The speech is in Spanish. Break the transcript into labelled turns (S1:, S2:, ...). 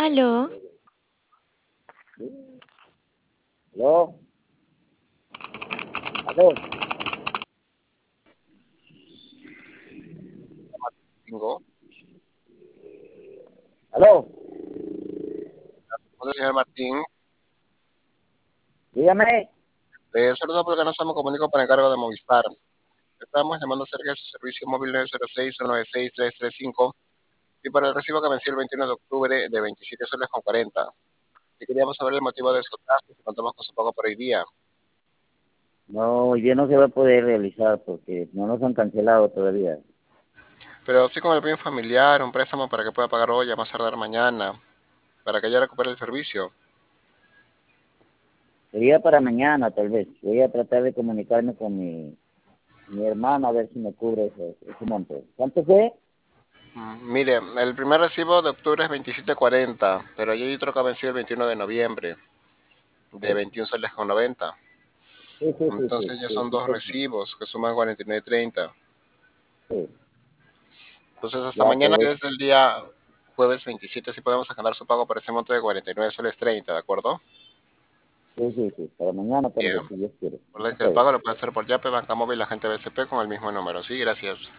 S1: Aló,
S2: ¿Aló? ¿Aló?
S3: Tengo.
S2: ¿Aló?
S3: Hola, señor Martín.
S2: Dígame.
S3: Saludo porque nos estamos comunicando para encargo de Movistar. Estamos llamando acerca de su servicio móvil 906-196-335 y para el recibo que venció el 21 de octubre de 27 soles con 40. Y queríamos saber el motivo de su atraso, si contamos con su pago por hoy día.
S2: No, hoy día no se va a poder realizar porque no nos han cancelado todavía.
S3: Pero sí con el bien familiar, un préstamo para que pueda pagar hoy, a más tardar mañana, para que ya recupere el servicio.
S2: Sería para mañana tal vez. Voy a tratar de comunicarme con mi hermano a ver si me cubre ese monto. ¿Cuánto fue?
S3: Mire, el primer recibo de octubre es 27.40, pero hay otro que ha vencido el 21 de noviembre, de
S2: Sí,
S3: 21 soles con 90.
S2: sí, sí, sí, sí,
S3: Entonces ya
S2: sí,
S3: son
S2: sí,
S3: dos recibos que suman 49.30.
S2: sí.
S3: Entonces hasta
S2: Ya te
S3: mañana,
S2: voy.
S3: que es el día jueves 27, sí podemos agendar su pago por ese monto de 49 soles 30, ¿de acuerdo?
S2: Sí, sí, sí. Para mañana tal
S3: Bien.
S2: vez, si Dios quiere.
S3: Recuerde que
S2: Está
S3: el
S2: bien.
S3: pago lo puede hacer por Yape, Banca Móvil, Agente BCP con el mismo número. Sí, gracias.